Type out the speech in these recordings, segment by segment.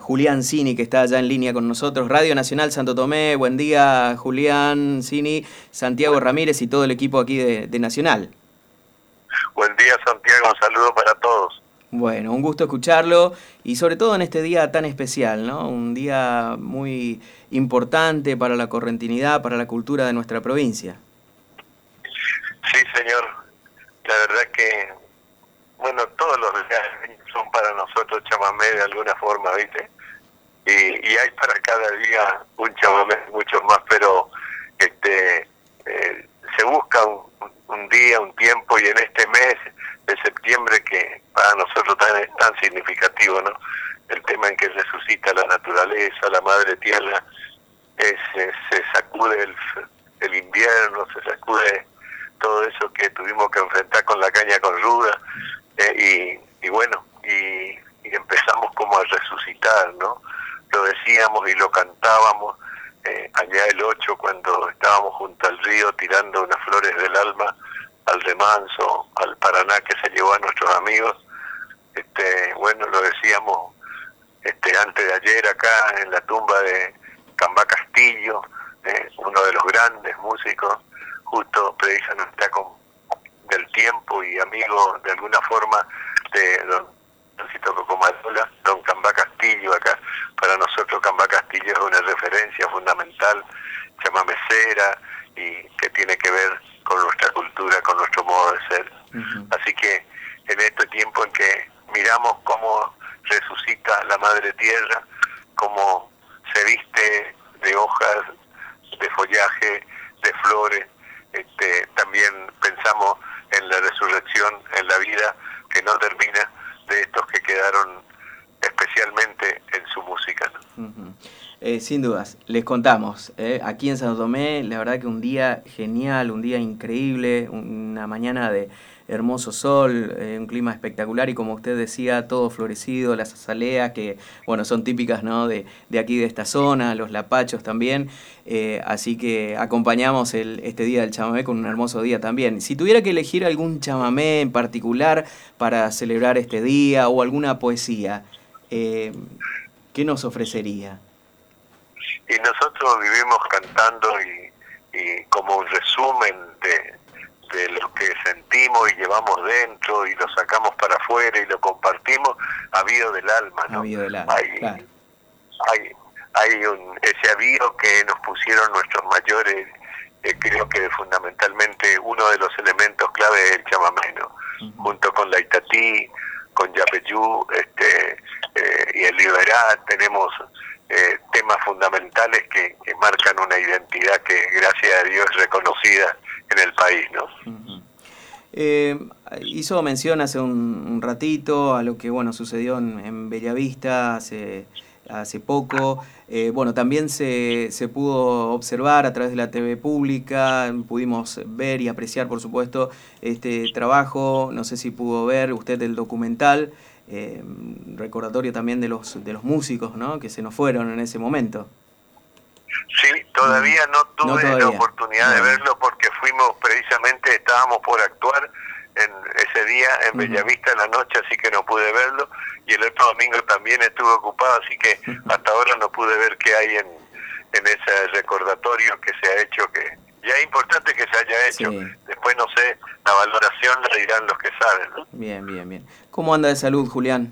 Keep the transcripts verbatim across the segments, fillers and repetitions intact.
Julián Cini, que está allá en línea con nosotros. Radio Nacional Santo Tomé, buen día Julián Cini, Santiago Ramírez y todo el equipo aquí de, de Nacional. Buen día Santiago, un saludo para todos. Bueno, un gusto escucharlo y sobre todo en este día tan especial, ¿no? Un día muy importante para la correntinidad, para la cultura de nuestra provincia. Sí, señor. La verdad que, bueno, todos los días son para nosotros chamamé de alguna forma, ¿viste? Y, y hay para cada día un chamamé, muchos más, pero este eh, se busca un, un día, un tiempo, y en este mes de septiembre que para nosotros tan, es tan significativo, ¿no? El tema en que resucita la naturaleza, la madre tierra, es, es, se sacude el, el invierno, se sacude todo eso que tuvimos que enfrentar con la caña con ruda, eh, y, y bueno, y, y empezamos como a resucitar, ¿no? Lo decíamos y lo cantábamos eh, allá el ocho, cuando estábamos junto al río tirando unas flores del alma al remanso, al Paraná que se llevó a nuestros amigos. Este, bueno, lo decíamos este, antes de ayer acá en la tumba de Cambá Castillo, eh, uno de los grandes músicos, justo precisamente con del tiempo y amigo de alguna forma de don Francisco Cocomarola, don Cambá Castillo. Acá para nosotros Cambá Castillo es una referencia fundamental, chamamecera, y que tiene que ver con nuestra cultura, con nuestro modo de ser. Uh-huh. Así que en este tiempo en que miramos cómo resucita la madre tierra, cómo se viste de hojas, de follaje, de flores, este, también pensamos en la resurrección, en la vida que no termina de estos que quedaron especialmente en su música, ¿no? Uh-huh. Eh, sin dudas, les contamos, eh, aquí en Santo Tomé, la verdad que un día genial, un día increíble, una mañana de hermoso sol, eh, un clima espectacular y como usted decía, todo florecido, las azaleas que, bueno, son típicas, ¿no? de, de aquí de esta zona, los lapachos también, eh, así que acompañamos el, este día del chamamé con un hermoso día también. Si tuviera que elegir algún chamamé en particular para celebrar este día o alguna poesía, eh, ¿qué nos ofrecería? Y nosotros vivimos cantando y, y como un resumen de, de lo que sentimos y llevamos dentro y lo sacamos para afuera y lo compartimos, avío del alma, ¿no? Avío del alma, hay, claro. hay, hay un, ese avío que nos pusieron nuestros mayores, eh, creo que fundamentalmente uno de los elementos clave es el chamamé, ¿no? Uh-huh. Junto con la Itatí, con Yapeyú, este, eh, y el Liberá, tenemos Eh, temas fundamentales que, que marcan una identidad que gracias a Dios es reconocida en el país, ¿no? Uh-huh. Eh, hizo mención hace un, un ratito a lo que bueno sucedió en, en Bellavista hace, hace poco. Eh, bueno, también se, se pudo observar a través de la T V pública, pudimos ver y apreciar, por supuesto, este trabajo. No sé si pudo ver usted el documental. Eh, recordatorio también de los de los músicos, ¿no? Que se nos fueron en ese momento. Sí, todavía no tuve no todavía. la oportunidad no. de verlo porque fuimos precisamente, estábamos por actuar en ese día en uh-huh. Bellavista en la noche, así que no pude verlo, y el otro domingo también estuve ocupado, así que hasta ahora no pude ver qué hay en, en ese recordatorio que se ha hecho, que ya es importante que se haya hecho. Sí. Después, no sé, la valoración la dirán los que saben, ¿no? Bien, bien, bien. ¿Cómo anda de salud, Julián?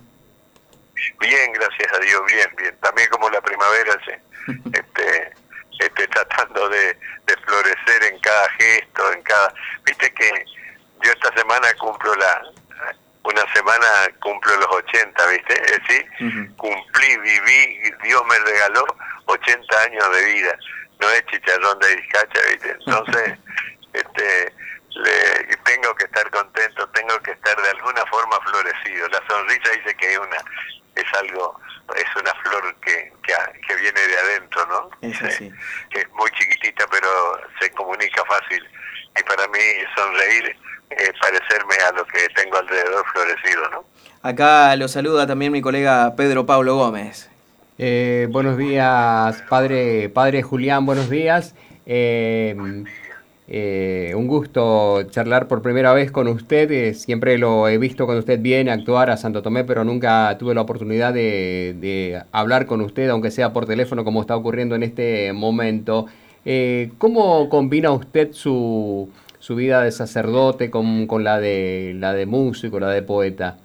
Bien, gracias a Dios, bien, bien. También como la primavera, sí. este, este, tratando de, de florecer en cada gesto, en cada... Viste que yo esta semana cumplo la... Una semana cumplo los ochenta, ¿viste? Es decir, uh-huh. cumplí, viví, Dios me regaló ochenta años de vida. No es chicharrón de bizcacha, ¿viste? Entonces, este, le, tengo que estar contento, tengo que estar de alguna forma florecido. La sonrisa dice que es una, es algo, es una flor que, que, que viene de adentro, ¿no? Es así. Que es muy chiquitita, pero se comunica fácil. Y para mí sonreír es parecerme a lo que tengo alrededor florecido, ¿no? Acá lo saluda también mi colega Pedro Pablo Gómez. Eh, buenos días, padre, padre Julián, buenos días. Eh, Eh, un gusto charlar por primera vez con usted. Eh, siempre lo he visto cuando usted viene a actuar a Santo Tomé, pero nunca tuve la oportunidad de, de hablar con usted, aunque sea por teléfono, como está ocurriendo en este momento. Eh, ¿Cómo combina usted su, su vida de sacerdote con, con la de la de músico, la de poeta?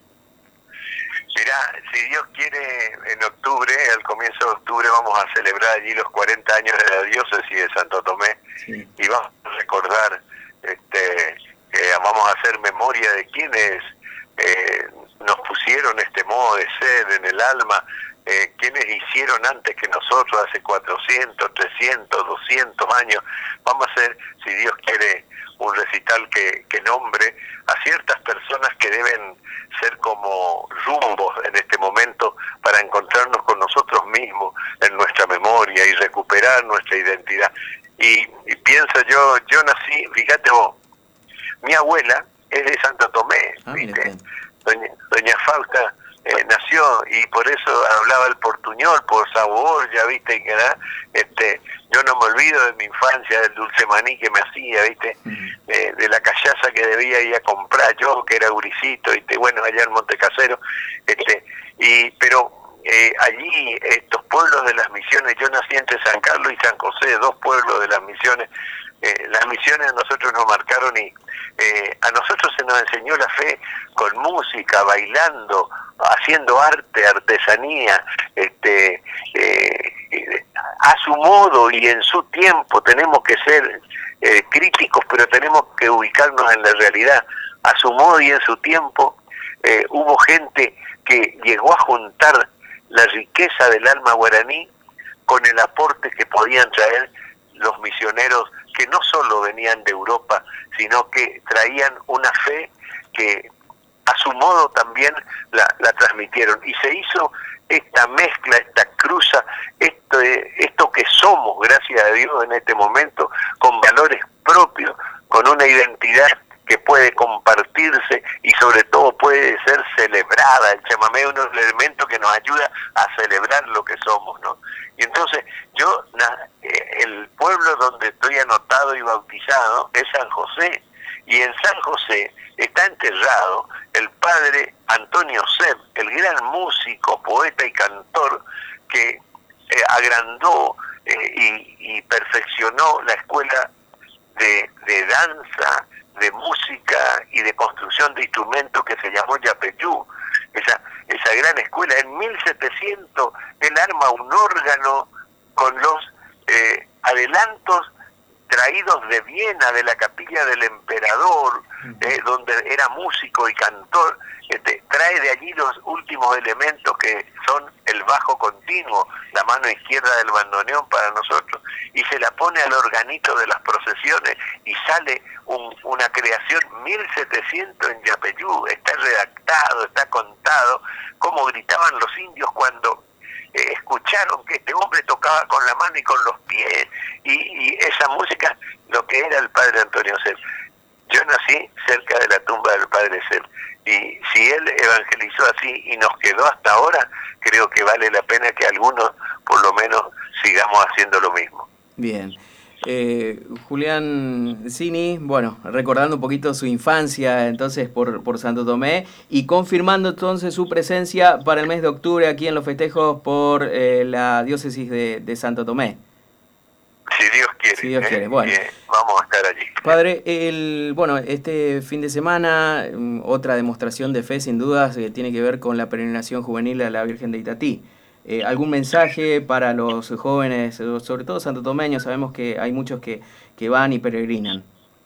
Mirá, si Dios quiere, en octubre, al comienzo de octubre, vamos a celebrar allí los cuarenta años de la diócesis de Santo Tomé, sí. Y vamos a recordar, este, eh, vamos a hacer memoria de quienes eh, nos pusieron este modo de ser en el alma, eh, quienes hicieron antes que nosotros, hace cuatrocientos, trescientos, doscientos años. Vamos a hacer, si Dios quiere, un recital que, que nombre a ciertas personas que deben ser como rumbos en este momento para encontrarnos con nosotros mismos en nuestra memoria y recuperar nuestra identidad. Y, y pienso yo, yo nací, fíjate vos, mi abuela es de Santo Tomé, ah, ¿viste? Doña, doña Fausta eh, nació y por eso hablaba el portuñol, por sabor, ya viste, y que era, este, yo no me olvido de mi infancia, del dulce maní que me hacía, viste, uh-huh. eh, de la callaza que debía ir a comprar yo, que era guricito, y bueno, allá en Montecasero, este, y pero eh, allí estos pueblos de las misiones, yo nací entre San Carlos y San José, dos pueblos de las misiones. Eh, las misiones a nosotros nos marcaron y eh, a nosotros se nos enseñó la fe con música, bailando, haciendo arte, artesanía, este, eh, a su modo y en su tiempo. Tenemos que ser eh, críticos, pero tenemos que ubicarnos en la realidad. A su modo y en su tiempo eh, hubo gente que llegó a juntar la riqueza del alma guaraní con el aporte que podían traer los misioneros que no solo venían de Europa, sino que traían una fe que a su modo también la, la transmitieron. Y se hizo esta mezcla, esta cruza, esto, esto que somos, gracias a Dios en este momento, con valores propios, con una identidad que puede compartirse y sobre todo puede ser celebrada. El chamamé es uno de los elementos que nos ayuda a celebrar lo que somos, ¿no? Y entonces yo, el pueblo donde estoy anotado y bautizado es San José, y en San José está enterrado el padre Antonio Seb, el gran músico, poeta y cantor que eh, agrandó eh, y, y perfeccionó la escuela de, de danza, de música y de construcción de instrumentos que se llamó Yapeyú. Esa, esa gran escuela, en mil setecientos él arma un órgano con los eh, adelantos traídos de Viena, de la capilla del emperador, eh, donde era músico y cantor. Este, trae de allí los últimos elementos que son el bajo continuo, la mano izquierda del bandoneón para nosotros, y se la pone al organito de las procesiones y sale un, una creación mil setecientos en Yapeyú. Está redactado, está contado, cómo gritaban los indios cuando eh, escucharon que este hombre tocaba con la mano y con los pies, y, y esa música, lo que era el padre Antonio Seb. Yo nací cerca de la tumba del padre Seb, y si él evangelizó así y nos quedó hasta ahora, creo que vale la pena que algunos por lo menos sigamos haciendo lo mismo. Bien. Eh, Julián Cini, bueno, recordando un poquito su infancia entonces por, por Santo Tomé y confirmando entonces su presencia para el mes de octubre aquí en los festejos por eh, la diócesis de, de Santo Tomé. Si Dios quiere. Si Dios eh, quiere, bueno. Eh, vamos a estar allí. Padre, el, bueno, este fin de semana, otra demostración de fe sin dudas eh, tiene que ver con la peregrinación juvenil a la Virgen de Itatí. Eh, ¿Algún mensaje para los jóvenes, sobre todo santotomeños? Sabemos que hay muchos que, que van y peregrinan.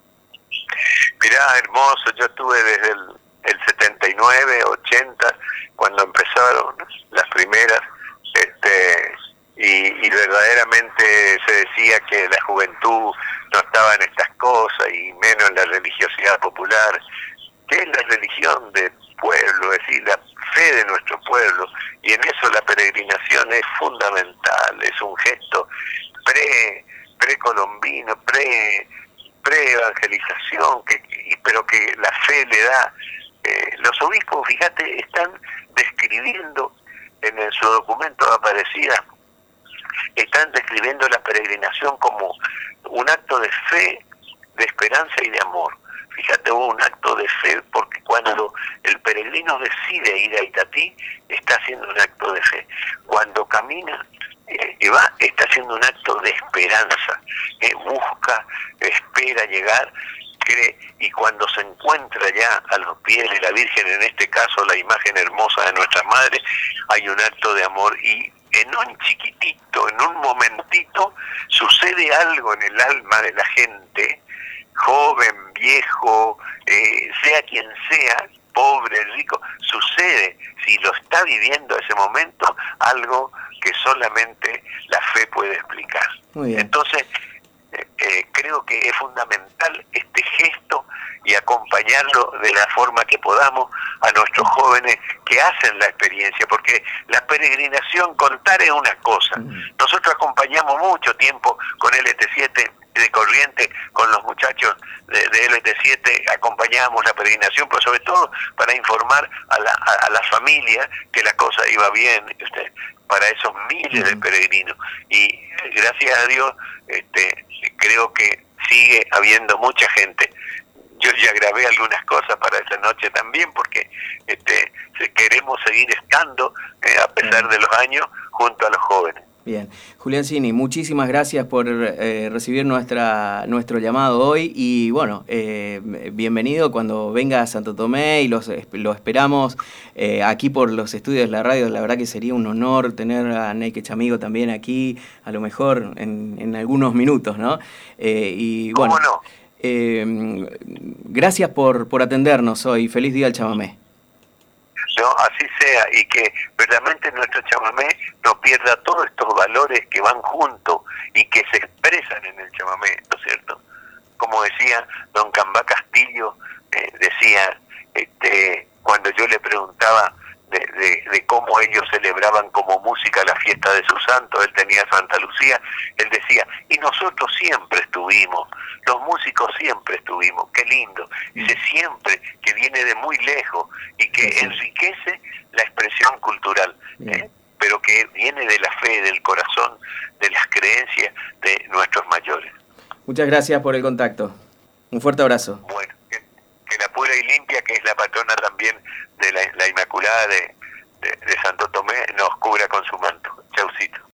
Mirá, hermoso, yo estuve desde el, el setenta y nueve, ochenta, cuando empezaron las primeras, este... Y, y verdaderamente se decía que la juventud no estaba en estas cosas y menos en la religiosidad popular, que es la religión del pueblo, es decir, la fe de nuestro pueblo, y en eso la peregrinación es fundamental, es un gesto pre precolombino, pre pre-evangelización, que, pero que la fe le da. Eh, los obispos, fíjate, están describiendo en, en su documento de Aparecida, están describiendo la peregrinación como un acto de fe de esperanza y de amor. Fíjate, hubo un acto de fe, porque cuando el peregrino decide ir a Itatí, está haciendo un acto de fe. Cuando camina eh, y va, está haciendo un acto de esperanza. Eh, busca, espera llegar, cree, y cuando se encuentra ya a los pies de la Virgen, en este caso la imagen hermosa de nuestra Madre, hay un acto de amor, y en un chiquitito, en un momentito, sucede algo en el alma de la gente, joven, viejo, eh, sea quien sea, pobre, rico, sucede, si lo está viviendo ese momento, algo que solamente la fe puede explicar. Muy bien. Entonces, eh, eh, creo que es fundamental este gesto y acompañarlo de la forma que podamos a nuestros jóvenes que hacen la experiencia, porque la peregrinación, contar es una cosa. Nosotros acompañamos mucho tiempo con L T siete de Corrientes, con los muchachos de, de L T siete, acompañábamos la peregrinación, pero sobre todo para informar a la, a, a la familia que la cosa iba bien, este, para esos miles de peregrinos. Y gracias a Dios, este, creo que sigue habiendo mucha gente. Yo ya grabé algunas cosas para esa noche también, porque este, queremos seguir estando, eh, a pesar de los años, junto a los jóvenes. Bien, Julián Cini, muchísimas gracias por eh, recibir nuestra nuestro llamado hoy, y bueno, eh, bienvenido cuando venga a Santo Tomé, y los, lo esperamos eh, aquí por los estudios de la radio. La verdad que sería un honor tener a Neike Chamigo también aquí, a lo mejor en, en algunos minutos, ¿no? Eh, y bueno, ¿Cómo no? Eh, gracias por, por atendernos hoy. Feliz día al chamamé. No, así sea, y que verdaderamente nuestro chamamé no pierda todos estos valores que van juntos y que se expresan en el chamamé, ¿no es cierto? Como decía don Cambá Castillo, eh, decía, este, cuando yo le preguntaba de, de, de cómo ellos celebraban como música la fiesta de su santo, él tenía Santa Lucía, él decía, y nosotros siempre estuvimos, los músicos siempre estuvimos, qué lindo, dice, siempre, que viene de muy lejos y que sí, enriquece la expresión cultural, ¿eh? Pero que viene de la fe, del corazón, de las creencias de nuestros mayores. Muchas gracias por el contacto. Un fuerte abrazo. Bueno, que, que la pura y limpia, que es la patrona también de la, la Inmaculada de, de, de Santo Tomé, nos cubra con su manto. Chaucito.